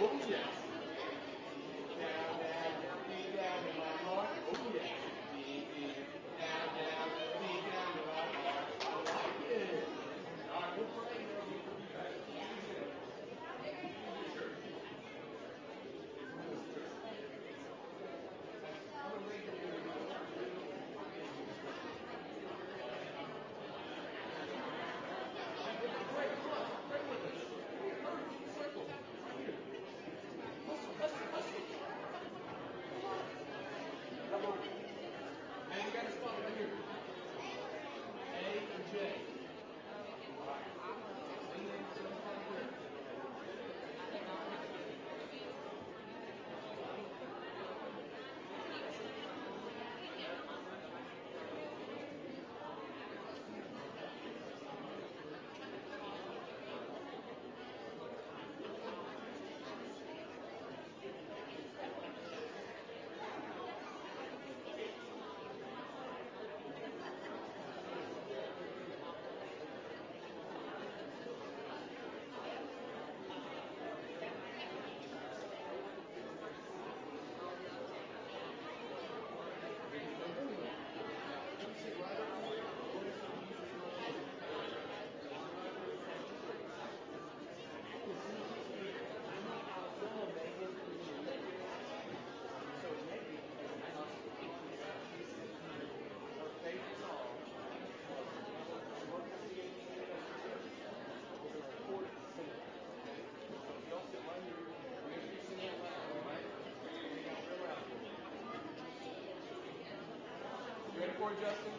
Justin?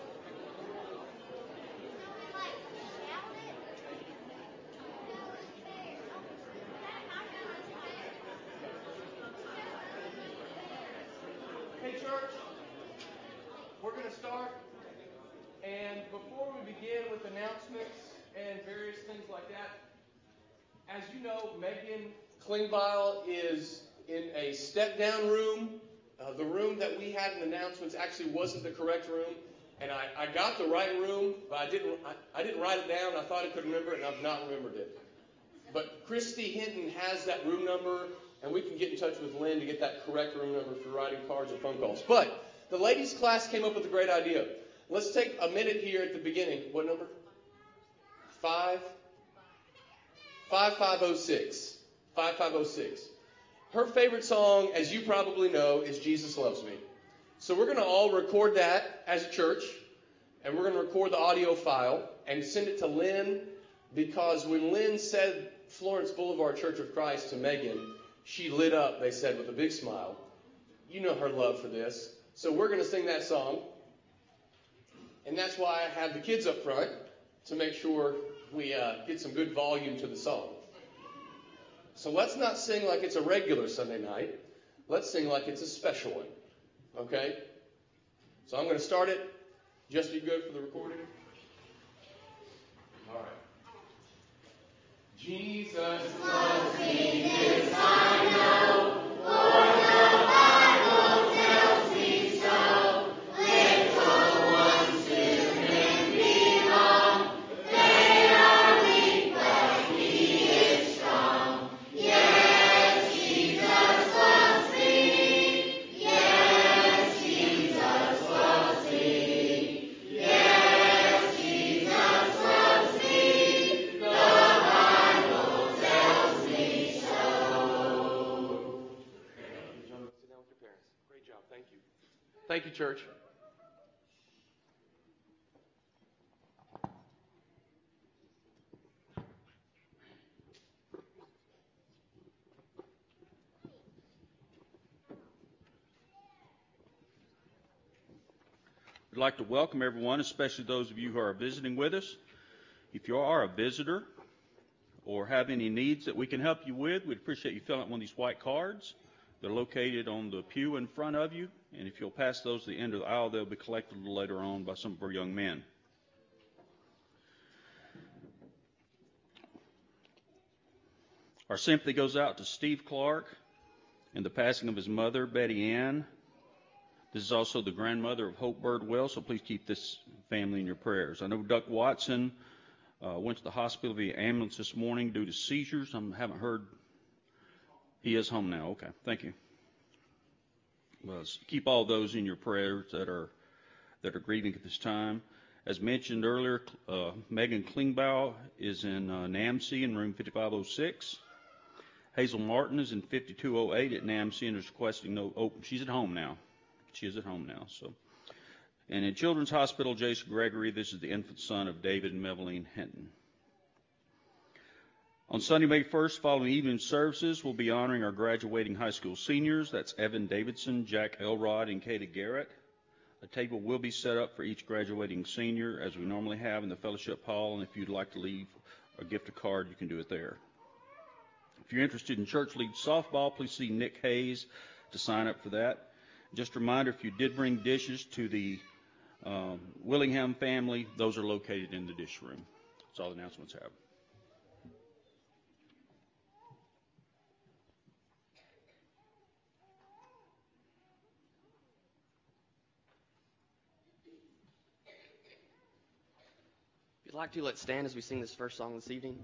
Hey church, we're going to start, and before we begin with announcements and various things like that, as you know, Megan Klingbeil is in a step-down room. The room that we had in announcements actually wasn't the correct room, and I got the right room, but I didn't write it down. I thought I could remember it, and I've not remembered it. But Christy Hinton has that room number, and we can get in touch with Lynn to get that correct room number for writing cards or phone calls. But the ladies' class came up with a great idea. Let's take a minute here at the beginning. What number? 5506. 5506. Her favorite song, as you probably know, is Jesus Loves Me. So we're going to all record that as a church, and we're going to record the audio file and send it to Lynn, because when Lynn said Florence Boulevard Church of Christ to Megan, she lit up, they said, with a big smile. You know her love for this. So we're going to sing that song, and that's why I have the kids up front to make sure we get some good volume to the song. So let's not sing like it's a regular Sunday night. Let's sing like it's a special one. Okay? So I'm going to start it. Just you good for the recording? All right. Jesus loves me, this I know, for the Bible tells me so. Little ones to him belong. They are weak, but he is strong. Yes, Jesus loves me. Yes, Jesus loves me. Yes, Jesus loves me. The Bible tells me so. Sit down with your parents. Great job. Thank you. Thank you, church. We'd like to welcome everyone, especially those of you who are visiting with us. If you are a visitor or have any needs that we can help you with, we'd appreciate you filling out one of these white cards. They're located on the pew in front of you, and if you'll pass those to the end of the aisle, they'll be collected later on by some of our young men. Our sympathy goes out to Steve Clark and the passing of his mother, Betty Ann. This is also the grandmother of Hope Birdwell, so please keep this family in your prayers. I know Duck Watson went to the hospital via ambulance this morning due to seizures. I haven't heard He is home now. Okay, thank you. Well, keep all those in your prayers that are grieving at this time. As mentioned earlier, Megan Klingbaugh is in NAMC in room 5506. Hazel Martin is in 5208 at NAMC and is requesting no. Oh, she's at home now. She is at home now. So, and in Children's Hospital, Jason Gregory. This is the infant son of David and Meveline Hinton. On Sunday, May 1st, following evening services, we'll be honoring our graduating high school seniors. That's Evan Davidson, Jack Elrod, and Katie Garrett. A table will be set up for each graduating senior, as we normally have in the fellowship hall, and if you'd like to leave or gift a card, you can do it there. If you're interested in church league softball, please see Nick Hayes to sign up for that. Just a reminder, if you did bring dishes to the Willingham family, those are located in the dish room. That's all the announcements have. If you'd like to, let's stand as we sing this first song this evening.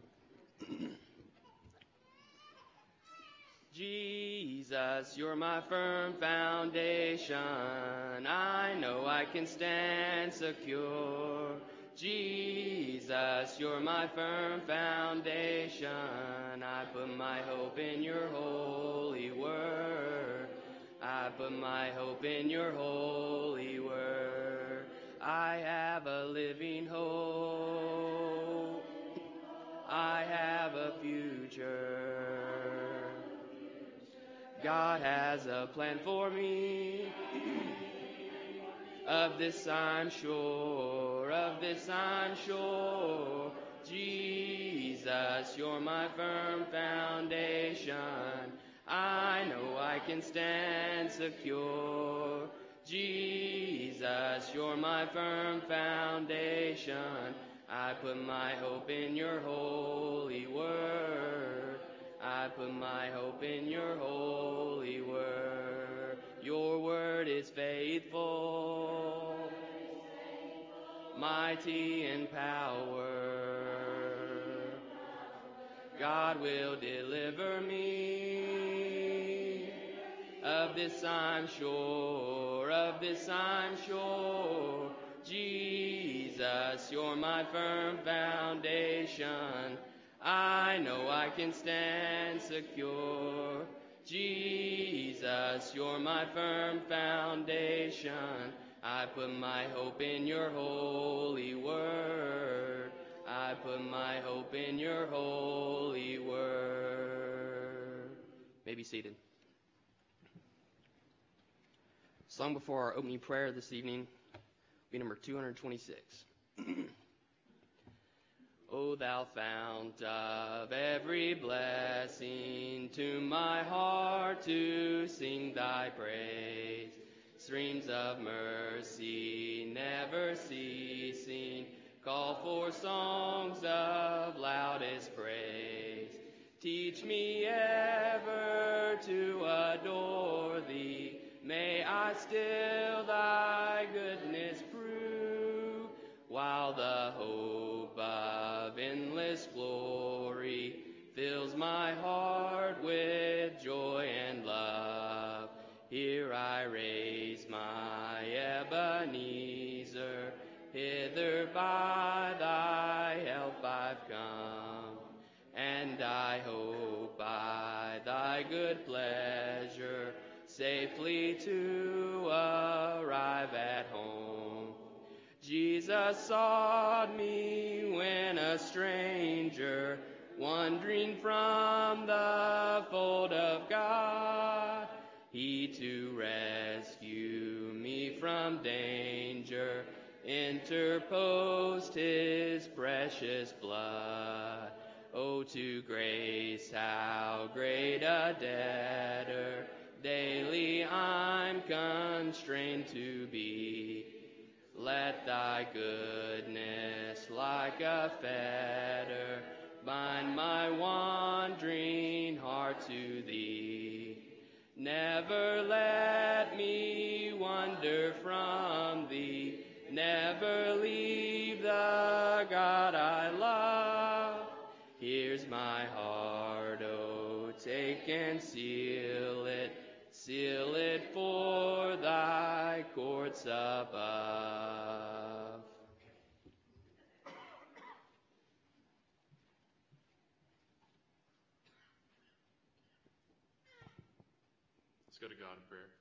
Jesus, you're my firm foundation. I know I can stand secure. Jesus, you're my firm foundation. I put my hope in your holy word. I put my hope in your holy word. I have a living hope. I have a future. God has a plan for me. Of this I'm sure. Of this I'm sure. Jesus, you're my firm foundation. I know I can stand secure. Jesus, you're my firm foundation. I put my hope in your holy word. I put my hope in your holy word. Your word is faithful, mighty in power. God will deliver me. Of this I'm sure, of this I'm sure. Jesus, you're my firm foundation. I know I can stand secure. Jesus, you're my firm foundation. I put my hope in your holy word. I put my hope in your holy word. You may be seated. Sung before our opening prayer this evening will be number 226. O thou fount of every blessing, to my heart to sing thy praise. Streams of mercy never ceasing, call for songs of loudest praise. Teach me ever to adore thee. May I still thy goodness prove, while the hope of endless glory fills my heart with joy and love. Here I raise my Ebenezer, hither by thy help I've come, and I hope by thy good pleasure safely to arrive at home. Jesus sought me when a stranger, wandering from the fold of God. He to rescue me from danger interposed his precious blood. Oh, to grace how great a debtor daily I'm constrained to be. Let thy goodness like a fetter bind my wandering heart to thee. Never let me wander from thee. Never leave the God I love. Here's my heart, oh, take break and seal it for thy courts above. Let's go to God in prayer.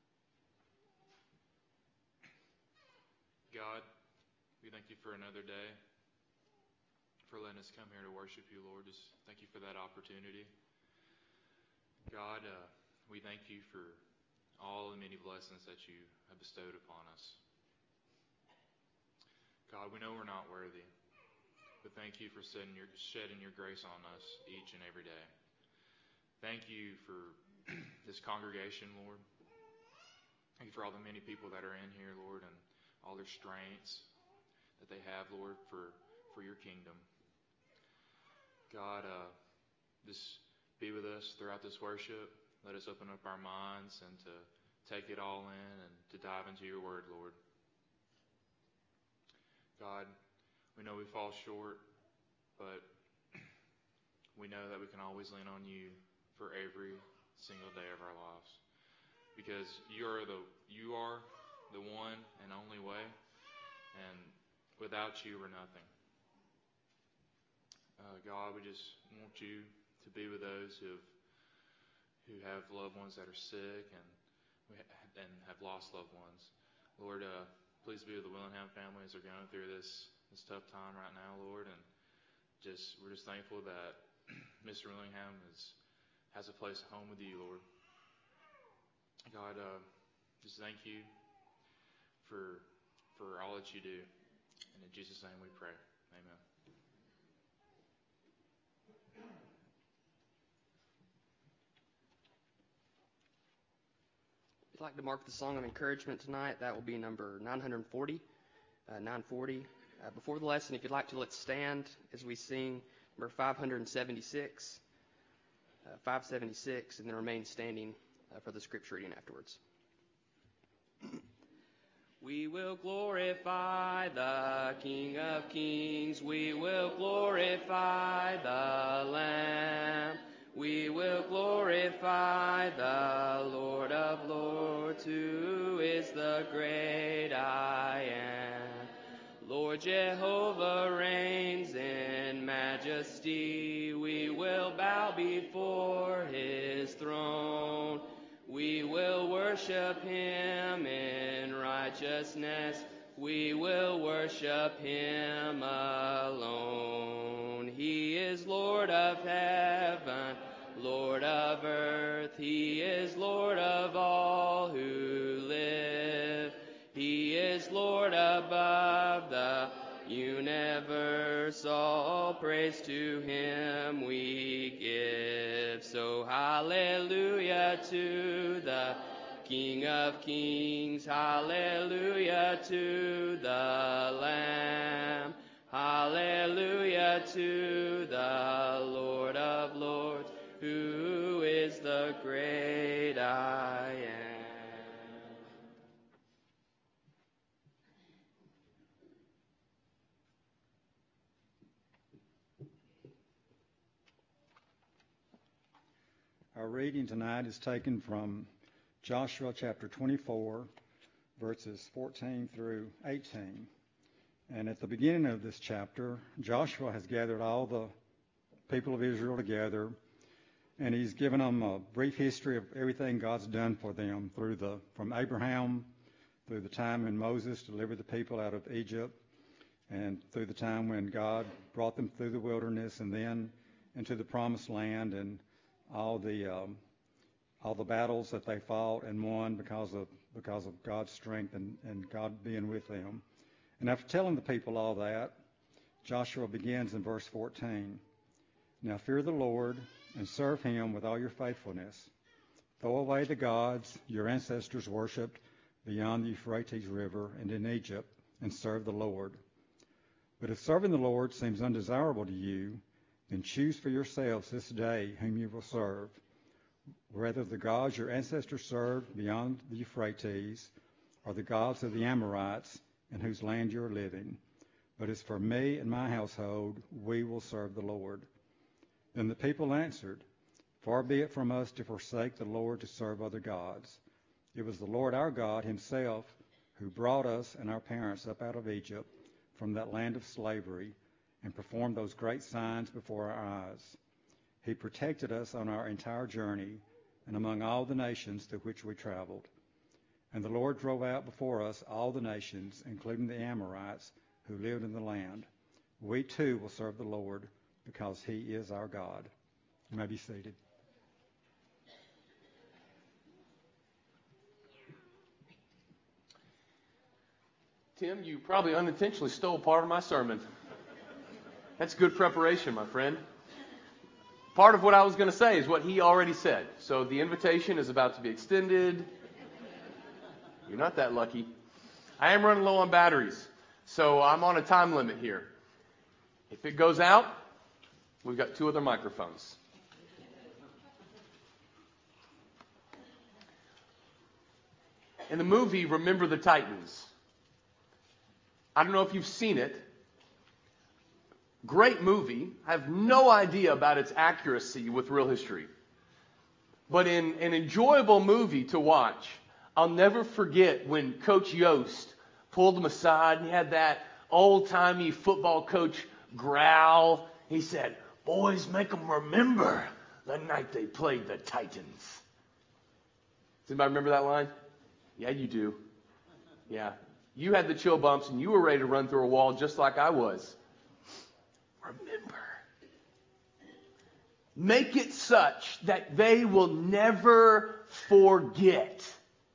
God, we thank you for another day, for letting us come here to worship you, Lord. Just thank you for that opportunity. God, we thank you for all the many blessings that you have bestowed upon us. God, we know we're not worthy, but thank you for shedding your grace on us each and every day. Thank you for this congregation, Lord. Thank you for all the many people that are in here, Lord, and all their strengths that they have, Lord, for your kingdom. God, just be with us throughout this worship. Let us open up our minds and to take it all in and to dive into your word, Lord. God, we know we fall short, but we know that we can always lean on you for every single day of our lives, because you are the one and only way, and without you we're nothing. God, we just want you to be with those who have loved ones that are sick and have lost loved ones. Lord, please be with the Willingham family as they're going through this tough time right now, Lord, and we're just thankful that Mr. Willingham has a place at home with you, Lord. God, just thank you for all that you do. And in Jesus' name we pray. Amen. If you'd like to mark the song of encouragement tonight, that will be number 940. 940. Before the lesson, if you'd like to, let's stand as we sing number 576. 576, and then remain standing for the scripture reading afterwards. We will glorify the King of Kings. We will glorify the Lamb. We will glorify the Lord of Lords, who is the great I am. Lord Jehovah reigns in majesty. We will bow before his throne. We will worship him in righteousness. We will worship him alone. He is Lord of heaven, Lord of earth. He is Lord of all who live. He is Lord above the universe. All praise to him we give. So hallelujah to the King of Kings. Hallelujah to the Lamb. Hallelujah to the Lord of Lords, who is the great I am. Our reading tonight is taken from Joshua chapter 24, verses 14 through 18. And at the beginning of this chapter, Joshua has gathered all the people of Israel together, and he's given them a brief history of everything God's done for them from Abraham through the time when Moses delivered the people out of Egypt, and through the time when God brought them through the wilderness and then into the promised land, and all the battles that they fought and won because of God's strength and God being with them. And after telling the people all that, Joshua begins in verse 14. Now fear the Lord and serve him with all your faithfulness. Throw away the gods your ancestors worshipped beyond the Euphrates River and in Egypt, and serve the Lord. But if serving the Lord seems undesirable to you, then choose for yourselves this day whom you will serve, whether the gods your ancestors served beyond the Euphrates, or the gods of the Amorites in whose land you are living. But as for me and my household, we will serve the Lord. Then the people answered, Far be it from us to forsake the Lord to serve other gods. It was the Lord our God himself who brought us and our parents up out of Egypt from that land of slavery and performed those great signs before our eyes. He protected us on our entire journey and among all the nations through which we traveled. And the Lord drove out before us all the nations, including the Amorites who lived in the land. We too will serve the Lord because he is our God. You may be seated. Tim, you probably unintentionally stole part of my sermon. That's good preparation, my friend. Part of what I was going to say is what he already said. So the invitation is about to be extended. You're not that lucky. I am running low on batteries, so I'm on a time limit here. If it goes out, we've got 2 other microphones. In the movie Remember the Titans, I don't know if you've seen it. Great movie. I have no idea about its accuracy with real history. But in an enjoyable movie to watch, I'll never forget when Coach Yost pulled him aside and he had that old-timey football coach growl. He said, "Boys, make them remember the night they played the Titans." Does anybody remember that line? Yeah, you do. Yeah. You had the chill bumps and you were ready to run through a wall just like I was. Remember. Make it such that they will never forget.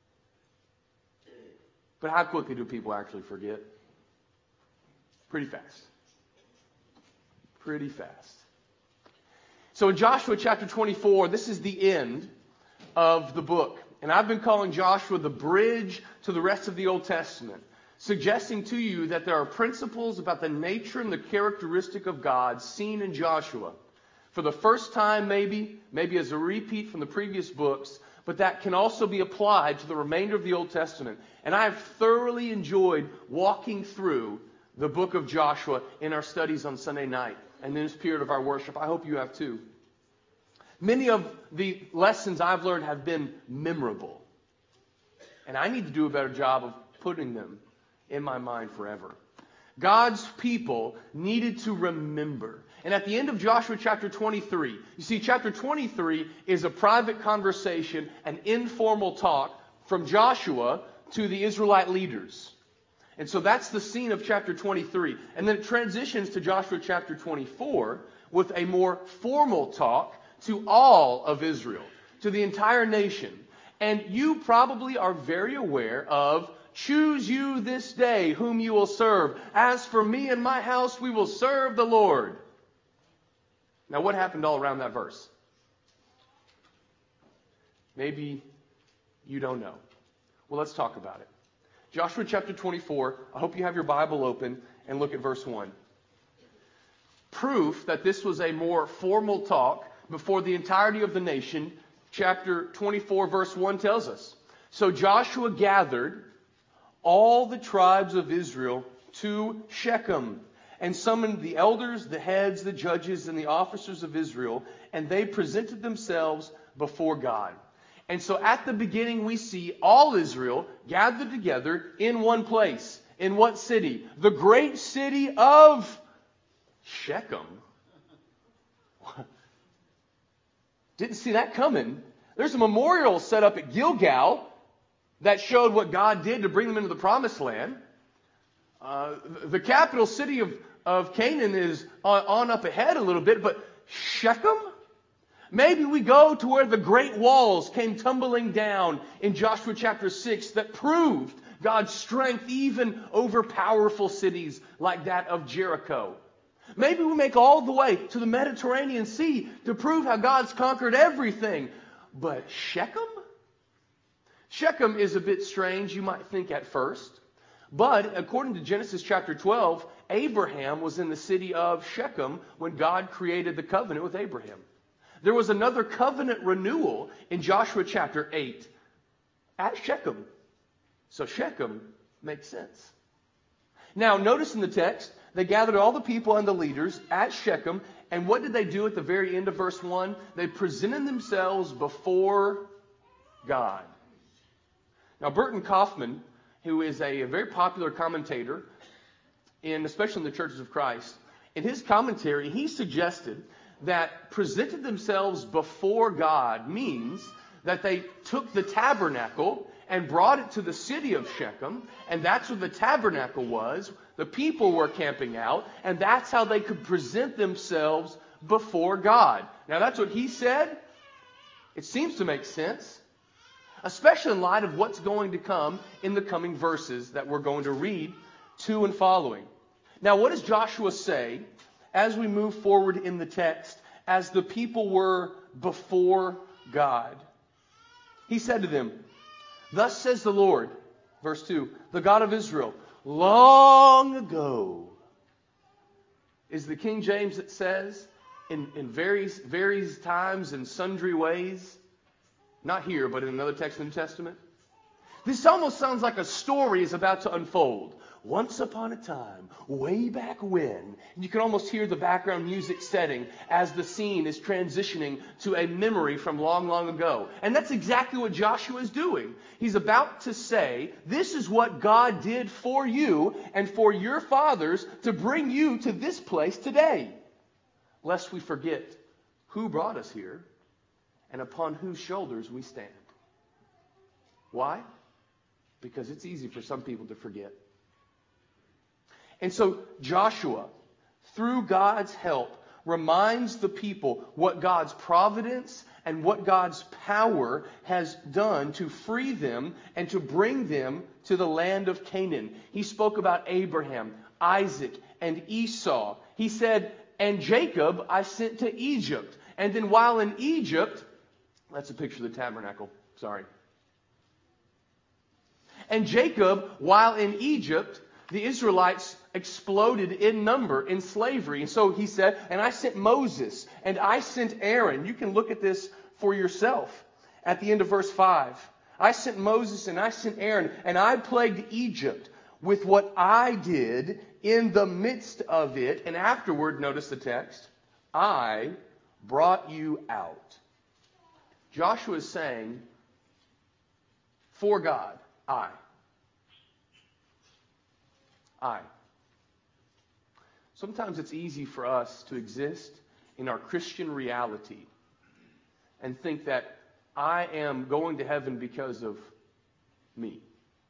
But how quickly do people actually forget? Pretty fast. Pretty fast. So in Joshua chapter 24, this is the end of the book. And I've been calling Joshua the bridge to the rest of the Old Testament, suggesting to you that there are principles about the nature and the characteristic of God seen in Joshua. For the first time, maybe as a repeat from the previous books, but that can also be applied to the remainder of the Old Testament. And I have thoroughly enjoyed walking through the book of Joshua in our studies on Sunday night and in this period of our worship. I hope you have too. Many of the lessons I've learned have been memorable. And I need to do a better job of putting them in my mind forever. God's people needed to remember. And at the end of Joshua chapter 23, you see, chapter 23 is a private conversation, an informal talk from Joshua to the Israelite leaders. And so that's the scene of chapter 23. And then it transitions to Joshua chapter 24 with a more formal talk to all of Israel, to the entire nation. And you probably are very aware of, "Choose you this day whom you will serve. As for me and my house, we will serve the Lord." Now, what happened all around that verse? Maybe you don't know. Well, let's talk about it. Joshua chapter 24, I hope you have your Bible open and look at verse 1. Proof that this was a more formal talk before the entirety of the nation, chapter 24, verse 1 tells us. So Joshua gathered all the tribes of Israel to Shechem and summoned the elders, the heads, the judges, and the officers of Israel, and they presented themselves before God. And so at the beginning we see all Israel gathered together in one place. In what city? The great city of Shechem. Didn't see that coming. There's a memorial set up at Gilgal that showed what God did to bring them into the promised land. The capital city of Canaan is on up ahead a little bit, but Shechem? Maybe we go to where the great walls came tumbling down in Joshua chapter 6 that proved God's strength even over powerful cities like that of Jericho. Maybe we make all the way to the Mediterranean Sea to prove how God's conquered everything. But Shechem? Shechem is a bit strange, you might think at first. But according to Genesis chapter 12, Abraham was in the city of Shechem when God created the covenant with Abraham. There was another covenant renewal in Joshua chapter 8 at Shechem. So Shechem makes sense. Now, notice in the text, they gathered all the people and the leaders at Shechem, And what did they do at the very end of verse 1? They presented themselves before God. Now, Burton Kaufman, who is a very popular commentator, especially in the Churches of Christ, in his commentary, he suggested that presented themselves before God means that they took the tabernacle and brought it to the city of Shechem, and that's where the tabernacle was. The people were camping out, and that's how they could present themselves before God. Now, that's what he said. It seems to make sense, especially in light of what's going to come in the coming verses that we're going to read 2 and following. Now, what does Joshua say as we move forward in the text as the people were before God? He said to them, "Thus says the Lord," verse 2, "the God of Israel, long ago," is the King James that says, in various times and sundry ways. Not here, but in another text in the New Testament. This almost sounds like a story is about to unfold. Once upon a time, way back when. And you can almost hear the background music setting as the scene is transitioning to a memory from long, long ago. And that's exactly what Joshua is doing. He's about to say, this is what God did for you and for your fathers to bring you to this place today. Lest we forget who brought us here and upon whose shoulders we stand. Why? Because it's easy for some people to forget. And so Joshua, through God's help, reminds the people what God's providence and what God's power has done to free them and to bring them to the land of Canaan. He spoke about Abraham, Isaac, and Esau. He said, "And Jacob I sent to Egypt." And then while in Egypt, that's a picture of the tabernacle. Sorry. And Jacob, while in Egypt, the Israelites exploded in number in slavery. And so he said, "And I sent Moses and I sent Aaron." You can look at this for yourself at the end of verse 5. "I sent Moses and I sent Aaron, and I plagued Egypt with what I did in the midst of it." And afterward, notice the text, "I brought you out." Joshua is saying, for God, I. Sometimes it's easy for us to exist in our Christian reality and think that I am going to heaven because of me,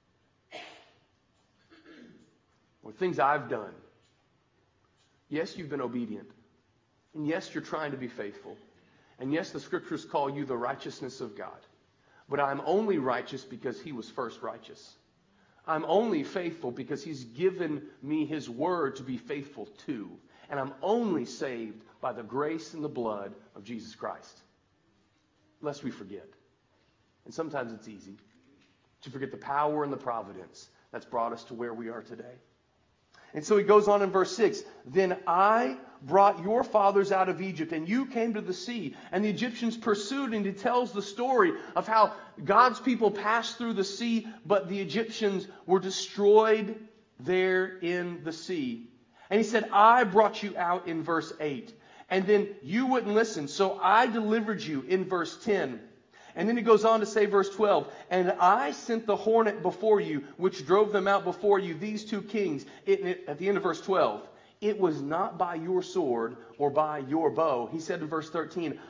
or things I've done. Yes, you've been obedient. And yes, you're trying to be faithful. And yes, the scriptures call you the righteousness of God. But I'm only righteous because he was first righteous. I'm only faithful because he's given me his word to be faithful to. And I'm only saved by the grace and the blood of Jesus Christ. Lest we forget. And sometimes it's easy to forget the power and the providence that's brought us to where we are today. And so he goes on in verse 6, "Then I brought your fathers out of Egypt, and you came to the sea, and the Egyptians pursued." And he tells the story of how God's people passed through the sea, but the Egyptians were destroyed there in the sea. And he said, "I brought you out," in verse 8. And then you wouldn't listen, so I delivered you in verse 10. And then he goes on to say, verse 12, "And I sent the hornet before you, which drove them out before you, these two kings." At the end of verse 12, "It was not by your sword or by your bow." He said in verse 13,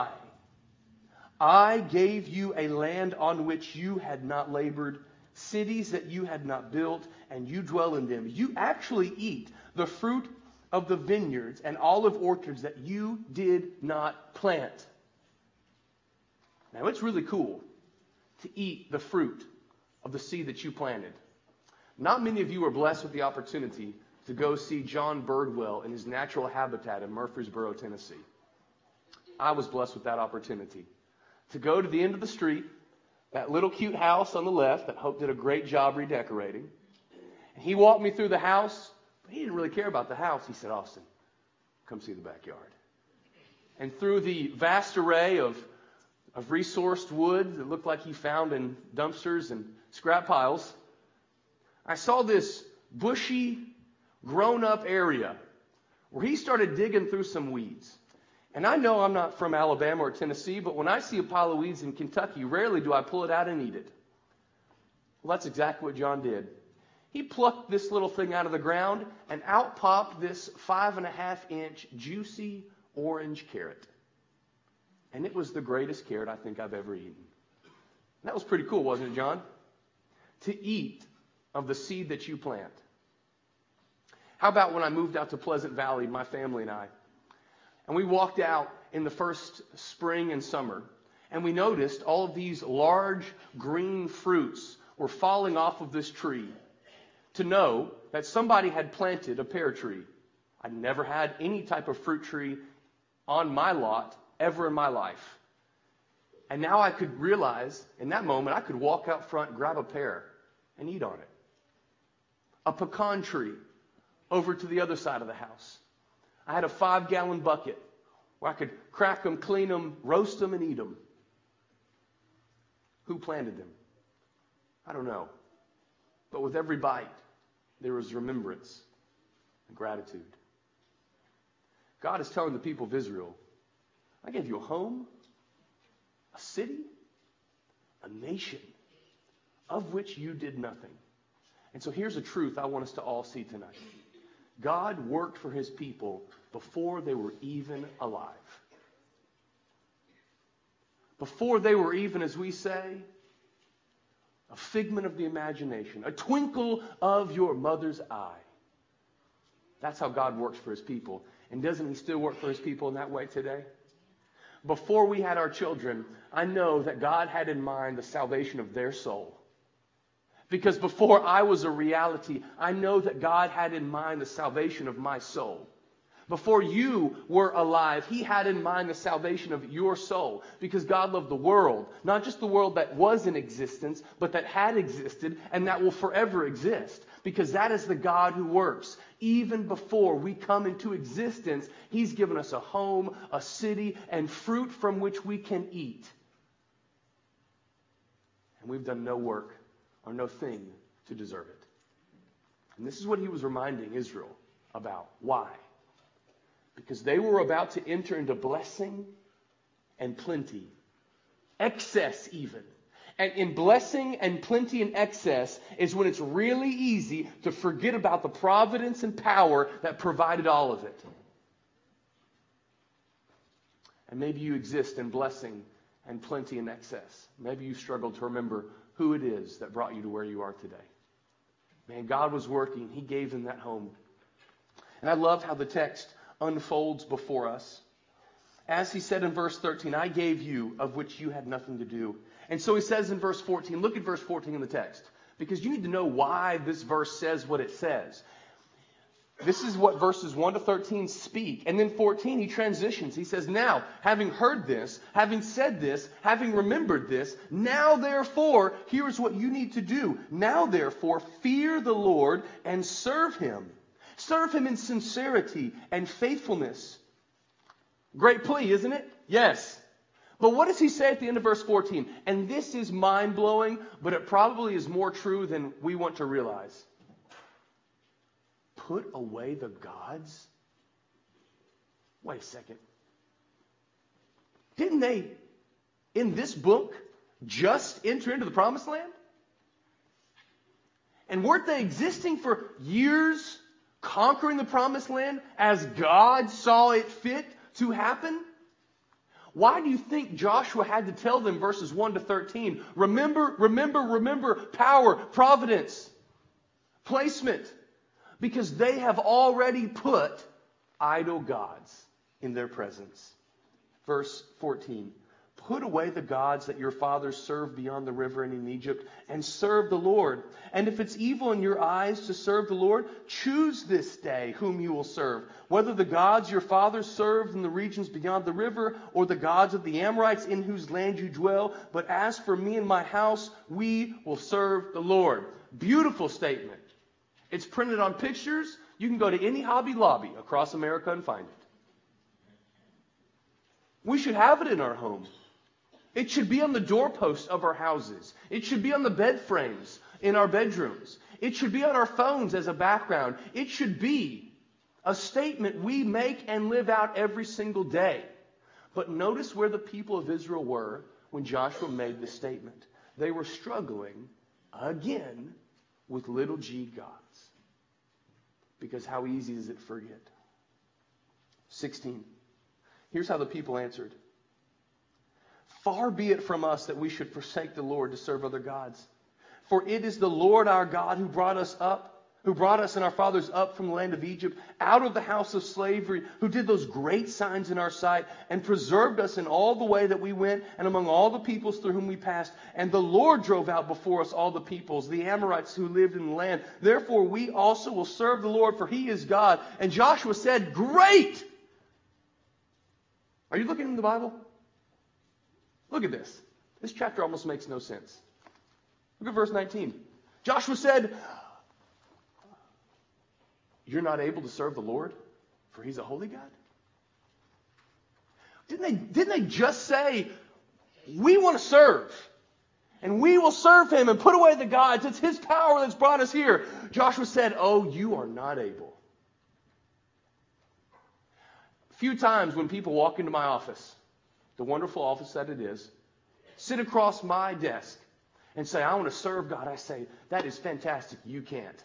I gave you a land on which you had not labored, cities that you had not built, and you dwell in them. You actually eat the fruit of the vineyards and olive orchards that you did not plant." Now, it's really cool to eat the fruit of the seed that you planted. Not many of you are blessed with the opportunity to go see John Birdwell in his natural habitat in Murfreesboro, Tennessee. I was blessed with that opportunity to go to the end of the street, that little cute house on the left that Hope did a great job redecorating. And he walked me through the house, but he didn't really care about the house. He said, "Austin, come see the backyard." And through the vast array of resourced wood that looked like he found in dumpsters and scrap piles, I saw this bushy, grown-up area where he started digging through some weeds. And I know I'm not from Alabama or Tennessee, but when I see a pile of weeds in Kentucky, rarely do I pull it out and eat it. Well, that's exactly what John did. He plucked this little thing out of the ground, and out popped this 5.5-inch juicy orange carrot. And it was the greatest carrot I think I've ever eaten. That was pretty cool, wasn't it, John? To eat of the seed that you plant. How about when I moved out to Pleasant Valley, my family and I, and we walked out in the first spring and summer, and we noticed all of these large green fruits were falling off of this tree, to know that somebody had planted a pear tree. I'd never had any type of fruit tree on my lot ever in my life. And now I could realize, in that moment, I could walk out front, grab a pear, and eat on it. A pecan tree over to the other side of the house. I had a 5-gallon bucket where I could crack them, clean them, roast them, and eat them. Who planted them? I don't know. But with every bite, there was remembrance and gratitude. God is telling the people of Israel, I gave you a home, a city, a nation, of which you did nothing. And so here's a truth I want us to all see tonight. God worked for his people before they were even alive. Before they were even, as we say, a figment of the imagination, a twinkle of your mother's eye. That's how God works for his people. And doesn't he still work for his people in that way today? Before we had our children, I know that God had in mind the salvation of their soul. Because before I was a reality, I know that God had in mind the salvation of my soul. Before you were alive, he had in mind the salvation of your soul. Because God loved the world, not just the world that was in existence, but that had existed and that will forever exist. Because that is the God who works. Even before we come into existence, he's given us a home, a city, and fruit from which we can eat. And we've done no work or no thing to deserve it. And this is what he was reminding Israel about. Why? Because they were about to enter into blessing and plenty. Excess even. And in blessing and plenty and excess is when it's really easy to forget about the providence and power that provided all of it. And maybe you exist in blessing and plenty and excess. Maybe you struggle to remember who it is that brought you to where you are today. Man, God was working. He gave them that home. And I love how the text unfolds before us. As he said in verse 13, I gave you of which you had nothing to do. And so he says in verse 14, look at verse 14 in the text, because you need to know why this verse says what it says. This is what verses 1 to 13 speak. And then 14, he transitions. He says, now, having heard this, having said this, having remembered this, now therefore, here's what you need to do. Now therefore, fear the Lord and serve him. Serve him in sincerity and faithfulness. Great plea, isn't it? Yes. But what does he say at the end of verse 14? And this is mind-blowing, but it probably is more true than we want to realize. Put away the gods? Wait a second. Didn't they, in this book, just enter into the promised land? And weren't they existing for years, conquering the promised land as God saw it fit to happen? Why do you think Joshua had to tell them, verses 1 to 13, remember, power, providence, placement? Because they have already put idol gods in their presence. Verse 14, put away the gods that your fathers served beyond the river and in Egypt, and serve the Lord. And if it's evil in your eyes to serve the Lord, choose this day whom you will serve, whether the gods your fathers served in the regions beyond the river, or the gods of the Amorites in whose land you dwell. But as for me and my house, we will serve the Lord. Beautiful statement. It's printed on pictures. You can go to any Hobby Lobby across America and find it. We should have it in our home. It should be on the doorposts of our houses. It should be on the bed frames in our bedrooms. It should be on our phones as a background. It should be A statement we make and live out every single day. But notice where the people of Israel were when Joshua made this statement. They were struggling again with little g gods. Because how easy is it to forget? 16. Here's how the people answered. Far be it from us that we should forsake the Lord to serve other gods. For it is the Lord our God who brought us and our fathers up from the land of Egypt, out of the house of slavery, who did those great signs in our sight, and preserved us in all the way that we went, and among all the peoples through whom we passed. And the Lord drove out before us all the peoples, the Amorites who lived in the land. Therefore we also will serve the Lord, for he is God. And Joshua said, great! Are you looking in the Bible? Look at this. This chapter almost makes no sense. Look at verse 19. Joshua said, you're not able to serve the Lord, for he's a holy God? Didn't they just say, we want to serve, and we will serve him and put away the gods. It's his power that's brought us here. Joshua said, oh, you are not able. A few times when people walk into my office, the wonderful office that it is, sit across my desk and say, I want to serve God, I say, that is fantastic. You can't.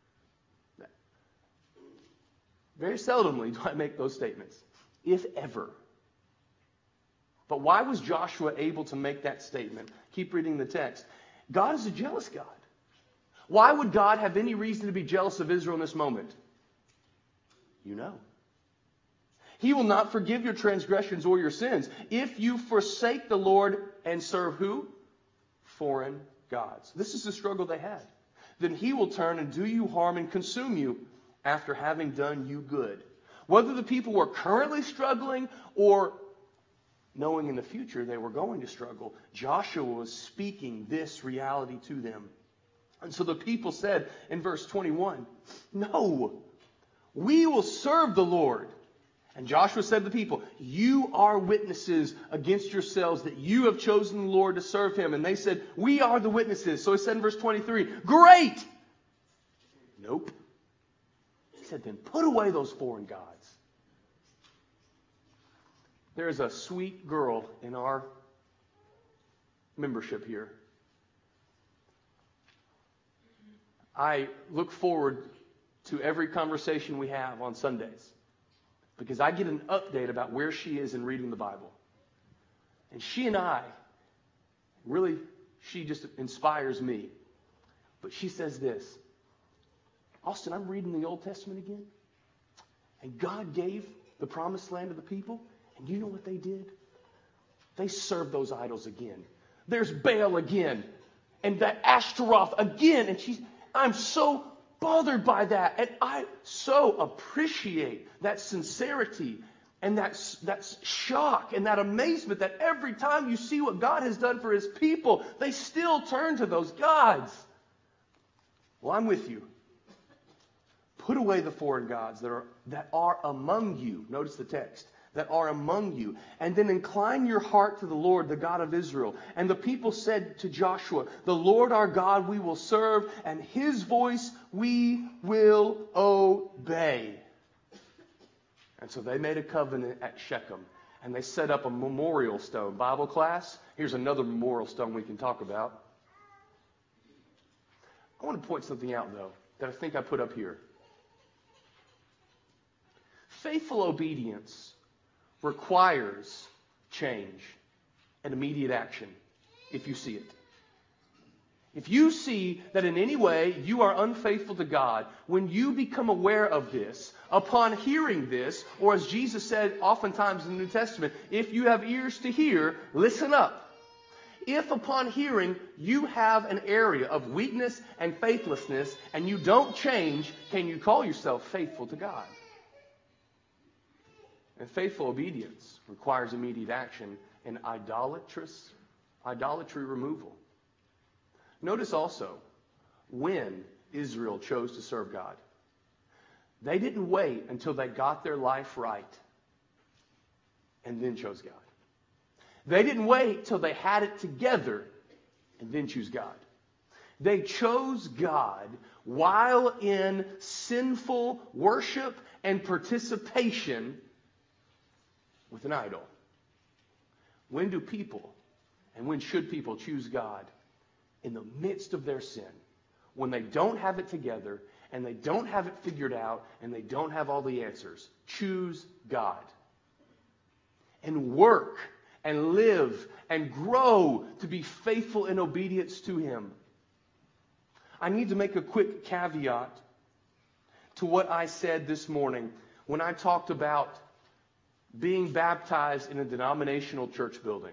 Very seldomly do I make those statements, if ever. But why was Joshua able to make that statement? Keep reading the text. God is a jealous God. Why would God have any reason to be jealous of Israel in this moment? You know. He will not forgive your transgressions or your sins if you forsake the Lord and serve who? Foreign gods. This is the struggle they had. Then he will turn and do you harm and consume you after having done you good. Whether the people were currently struggling or knowing in the future they were going to struggle, Joshua was speaking this reality to them. And so the people said in verse 21, no, we will serve the Lord. And Joshua said to the people, you are witnesses against yourselves that you have chosen the Lord to serve him. And they said, we are the witnesses. So he said in verse 23, great. Nope. He said, then put away those foreign gods. There's a sweet girl in our membership here. I look forward to every conversation we have on Sundays because I get an update about where she is in reading the Bible. And she and I, really, she just inspires me. But she says this, Austin, I'm reading the Old Testament again. And God gave the promised land to the people. And you know what they did? They served those idols again. There's Baal again. And that Ashtaroth again. And I'm so bothered by that. And I so appreciate that sincerity and that shock and that amazement that every time you see what God has done for his people, they still turn to those gods. Well, I'm with you. Put away the foreign gods that are among you. Notice the text. That are among you. And then incline your heart to the Lord, the God of Israel. And the people said to Joshua, the Lord our God we will serve, and his voice we will obey. And so they made a covenant at Shechem. And they set up a memorial stone. Bible class, here's another memorial stone we can talk about. I want to point something out, though, that I think I put up here. Faithful obedience requires change and immediate action if you see it. If you see that in any way you are unfaithful to God, when you become aware of this, upon hearing this, or as Jesus said oftentimes in the New Testament, if you have ears to hear, listen up. If upon hearing you have an area of weakness and faithlessness and you don't change, can you call yourself faithful to God? And faithful obedience requires immediate action and idolatry removal. Notice also when Israel chose to serve God. They didn't wait until they got their life right and then chose God. They didn't wait till they had it together and then choose God. They chose God while in sinful worship and participation with an idol. When do people and when should people choose God? In the midst of their sin. When they don't have it together and they don't have it figured out and they don't have all the answers. Choose God. And work and live and grow to be faithful in obedience to Him. I need to make a quick caveat to what I said this morning when I talked about being baptized in a denominational church building.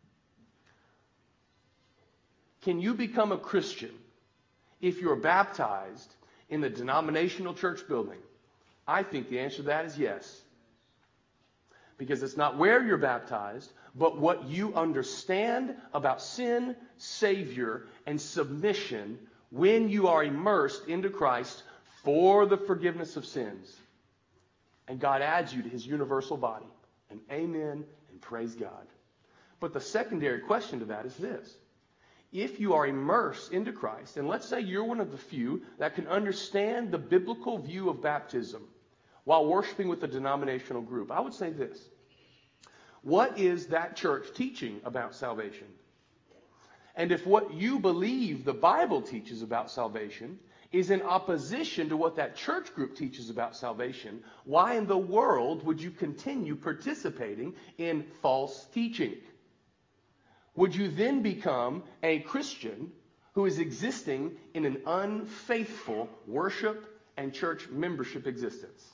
Can you become a Christian if you're baptized in the denominational church building? I think the answer to that is yes. Because it's not where you're baptized, but what you understand about sin, Savior, and submission when you are immersed into Christ for the forgiveness of sins. And God adds you to His universal body. And amen and praise God. But the secondary question to that is this. If you are immersed into Christ, and let's say you're one of the few that can understand the biblical view of baptism while worshiping with a denominational group, I would say this. What is that church teaching about salvation? And if what you believe the Bible teaches about salvation is in opposition to what that church group teaches about salvation, why in the world would you continue participating in false teaching? Would you then become a Christian who is existing in an unfaithful worship and church membership existence?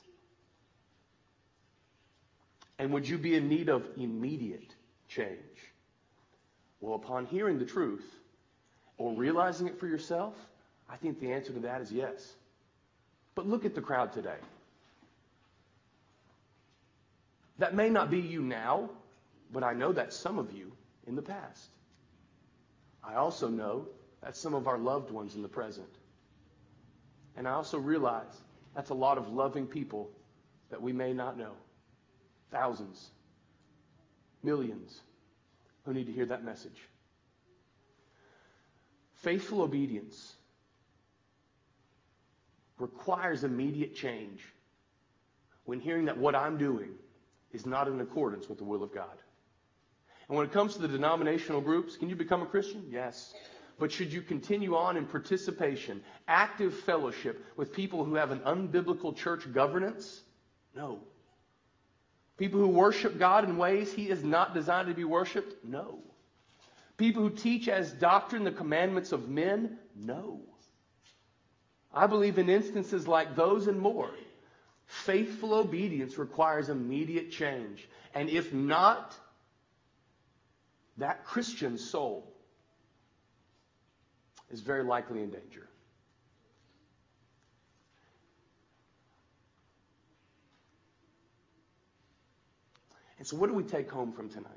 And would you be in need of immediate change? Well, upon hearing the truth or realizing it for yourself, I think the answer to that is yes. But look at the crowd today. That may not be you now, but I know that's some of you in the past. I also know that's some of our loved ones in the present. And I also realize that's a lot of loving people that we may not know. Thousands, millions who need to hear that message. Faithful obedience requires immediate change when hearing that what I'm doing is not in accordance with the will of God. And when it comes to the denominational groups, can you become a Christian? Yes. But should you continue on in participation, active fellowship with people who have an unbiblical church governance? No. People who worship God in ways He is not designed to be worshiped? No. People who teach as doctrine the commandments of men? No. I believe in instances like those and more, faithful obedience requires immediate change. And if not, that Christian soul is very likely in danger. And so what do we take home from tonight?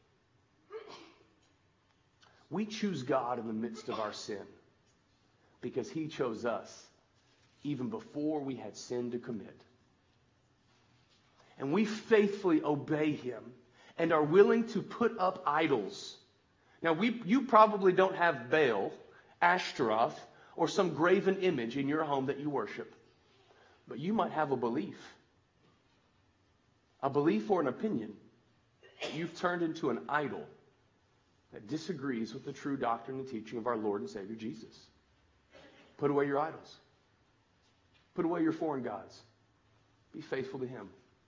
We choose God in the midst of our sin because He chose us even before we had sin to commit. And we faithfully obey Him and are willing to put up idols. Now, you probably don't have Baal, Ashtaroth, or some graven image in your home that you worship. But you might have a belief or an opinion that you've turned into an idol that disagrees with the true doctrine and teaching of our Lord and Savior Jesus. Put away your idols. Put away your foreign gods. Be faithful to Him.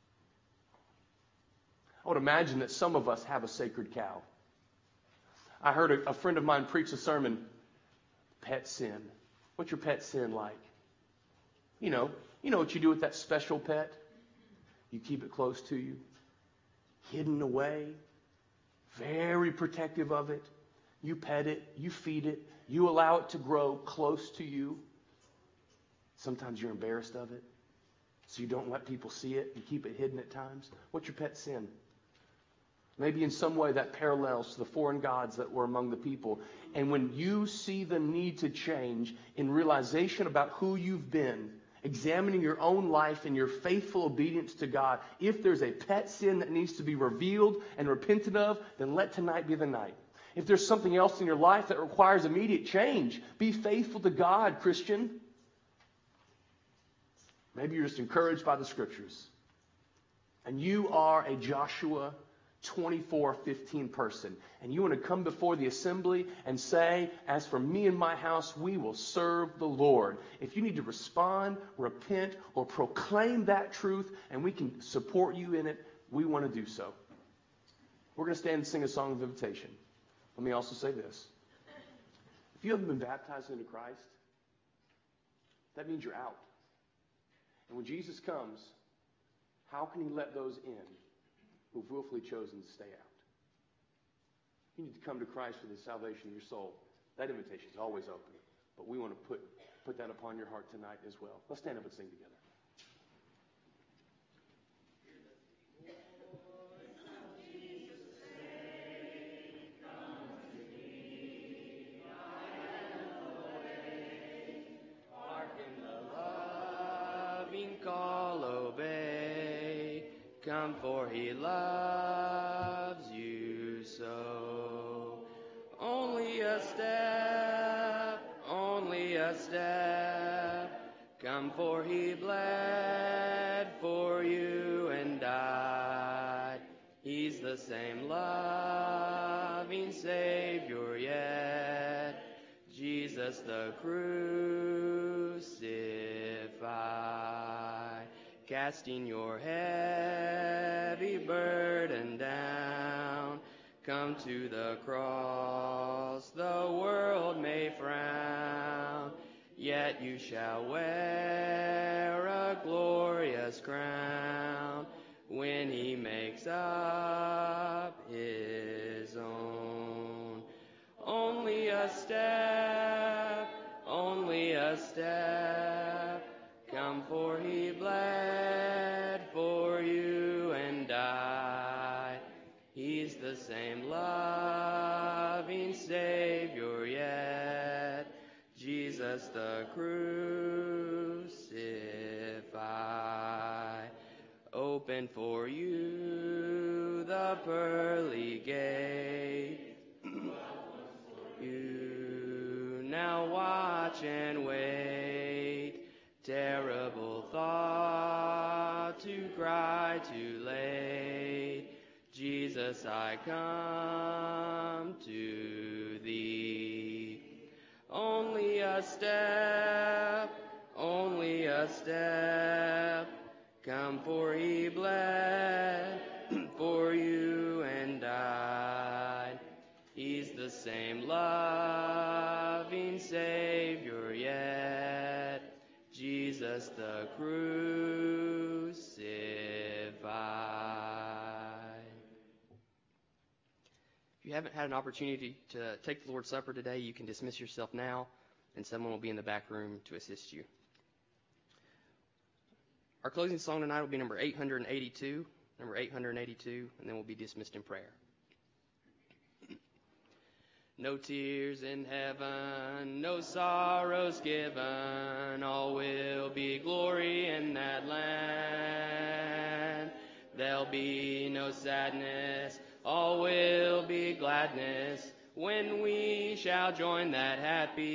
I would imagine that some of us have a sacred cow. I heard a friend of mine preach a sermon, pet sin. What's your pet sin like? You know what you do with that special pet? You keep it close to you, hidden away, very protective of it. You pet it, you feed it, you allow it to grow close to you. Sometimes you're embarrassed of it, so you don't let people see it. You keep it hidden at times. What's your pet sin? Maybe in some way that parallels to the foreign gods that were among the people. And when you see the need to change in realization about who you've been, examining your own life and your faithful obedience to God, if there's a pet sin that needs to be revealed and repented of, then let tonight be the night. If there's something else in your life that requires immediate change, be faithful to God, Christian. Maybe you're just encouraged by the scriptures. And you are a Joshua 24:15 person. And you want to come before the assembly and say, as for me and my house, we will serve the Lord. If you need to respond, repent, or proclaim that truth, and we can support you in it, we want to do so. We're going to stand and sing a song of invitation. Let me also say this. If you haven't been baptized into Christ, that means you're out. And when Jesus comes, how can he let those in who've willfully chosen to stay out? You need to come to Christ for the salvation of your soul. That invitation is always open. But we want to put that upon your heart tonight as well. Let's stand up and sing together. Call, obey, come, for he loves you so. Only a step, come, for he bled for you and died. He's the same loving Savior yet, Jesus the crucified. Casting your heavy burden down, come to the cross, the world may frown, yet you shall wear a glorious crown when he makes up his own. Only a step, come, for he bled for you and died. He's the same loving Savior yet, Jesus the crucified. Open for you the pearly gate. You now watch and wait. Terrible thought to cry too late. Jesus, I come to thee. Only a step, come, for he bled for you and died. He's the same loving Savior yet, Jesus the crucified. If you haven't had an opportunity to take the Lord's Supper today, you can dismiss yourself now, and someone will be in the back room to assist you. Our closing song tonight will be number 882, and then we'll be dismissed in prayer. No tears in heaven, no sorrows given, all will be glory in that land. There'll be no sadness, all will be gladness, when we shall join that happy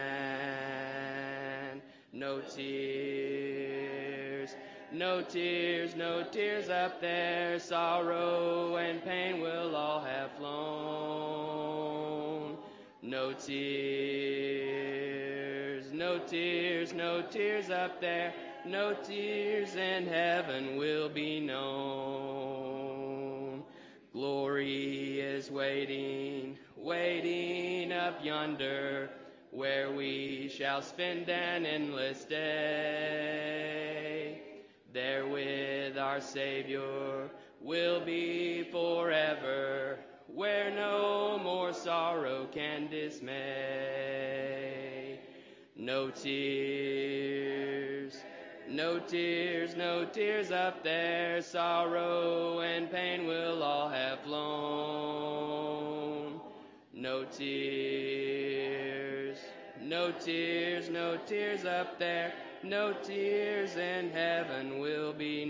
band. No tears, no tears, no tears up there, sorrow and pain will all have flown. No tears, no tears, no tears up there, no tears in heaven will be known. Glory is waiting, waiting up yonder, where we shall spend an endless day. There with our Savior will be forever, where no more sorrow can dismay. No tears, no tears, no tears up there, sorrow and pain will all have flown. No tears, no tears, no tears up there, no tears in heaven will be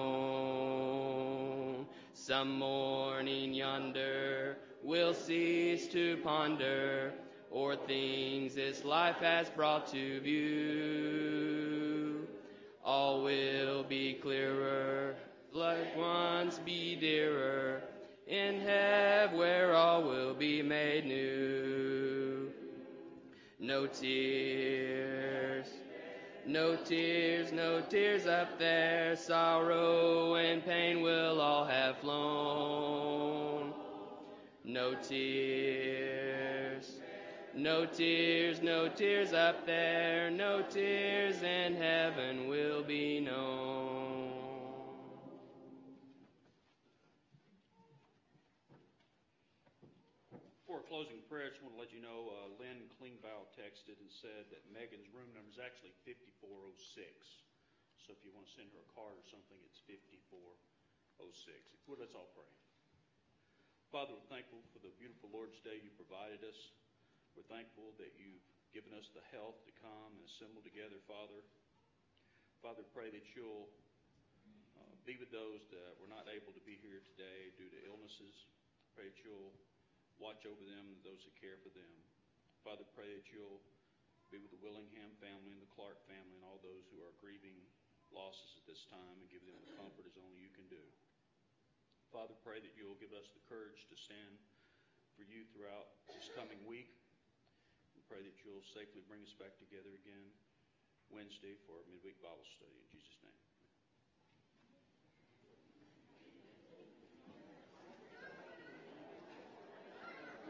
known. Some morning yonder we'll cease to ponder o'er things this life has brought to view. all will be clearer, loved ones be dearer, in heaven where all will be made new. No tears, no tears, no tears up there, sorrow and pain will all have flown. No tears, no tears, no tears up there, no tears in heaven will be known. For a closing prayer, I just want to let you know, Lynn Klingbeil texted and said that Megan's room number is actually 5406. So if you want to send her a card or something, it's 5406. If you would, let's all pray. Father, we're thankful for the beautiful Lord's Day you provided us. We're thankful that you've given us the health to come and assemble together, Father. Father, pray that you'll be with those that were not able to be here today due to illnesses. Pray that you'll watch over them and those who care for them. Father, pray that you'll be with the Willingham family and the Clark family and all those who are grieving losses at this time and give them the comfort as only you can do. Father, pray that you'll give us the courage to stand for you throughout this coming week. And pray that you'll safely bring us back together again Wednesday for our midweek Bible study. In Jesus' name.